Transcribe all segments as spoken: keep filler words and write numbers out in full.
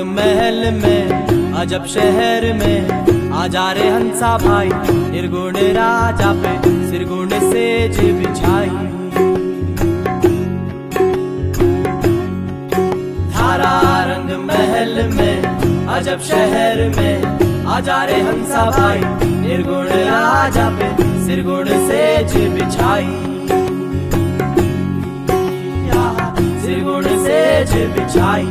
महल में अजब शहर में आ जा रे हंसा भाई, निर्गुण राजा पे सिरगुण सेज बिछाई। धारा रंग महल में अजब शहर में आ जा रे हंसा भाई, निर्गुण राजा पे सिरगुण सेज बिछाई। सिरगुण सेज बिछाई।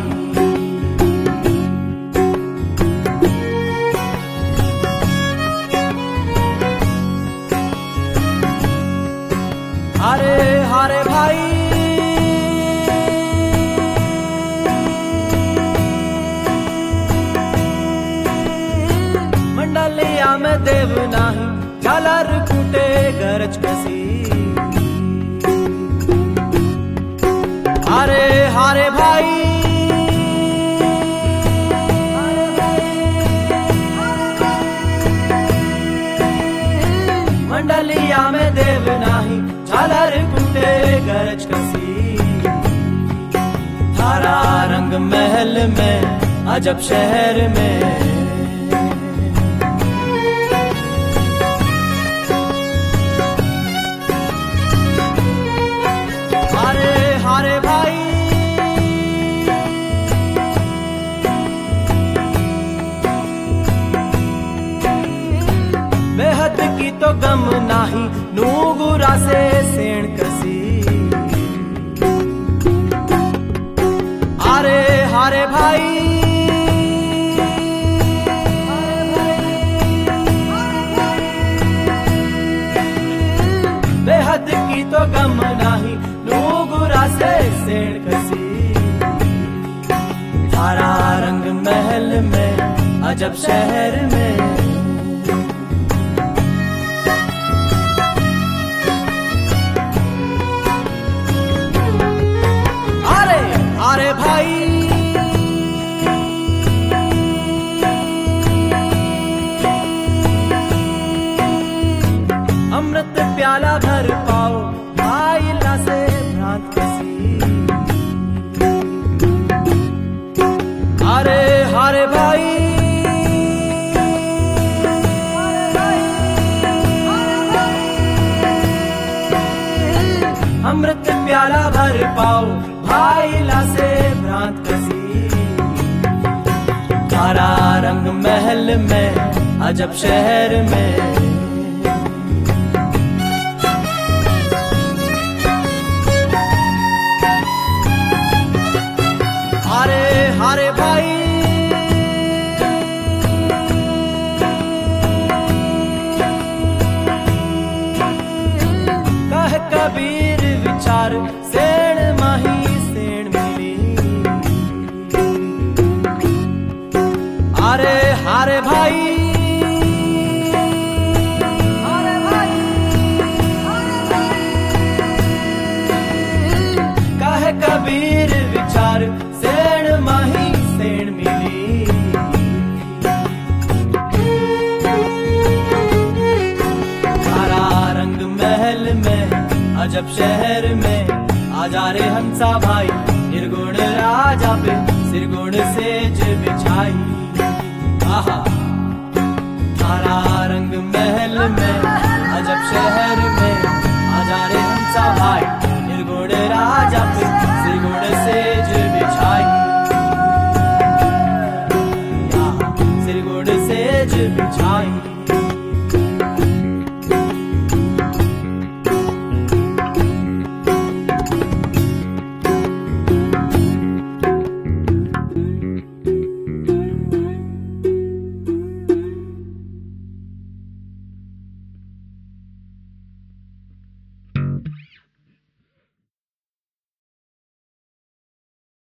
हारे हारे भाई मंडलिया में देव नाही, झालर कूटे गरज कसी। हारे हारे भाई मंडलिया में देव नाही, झालर कूटे गरज कसी। धारा रंग महल में अजब शहर में हारे हारे भाई बेहद की तो गम नाही, नूगुरा से सेण कसी। हारे हारे भाई बेहद की तो गम नाही, नूगुरा से सेण कसी। धारा रंग महल में अजब शहर में हारे भाई अमृत प्याला भर पाओ, आइला से भ्रांत कसी। हारे हारे भाई अमृत प्याला भर पाओ, भाईला से भ्रांत कसी। धारा रंग महल में अजब शहर में हारे हारे भाई कह कबीर विचार सेण माही सेण मिली। हारे हारे भाई हारे भाई कह कबीर विचार सेण माही सेण मिली। धारा रंग महल में अजब शहर में आ जा रे हंसा भाई, निर्गुण राजा पे सिरगुण सेज बिछाई। आहा धारा रंग महल में अजब शहर में आ जा रे हंसा भाई,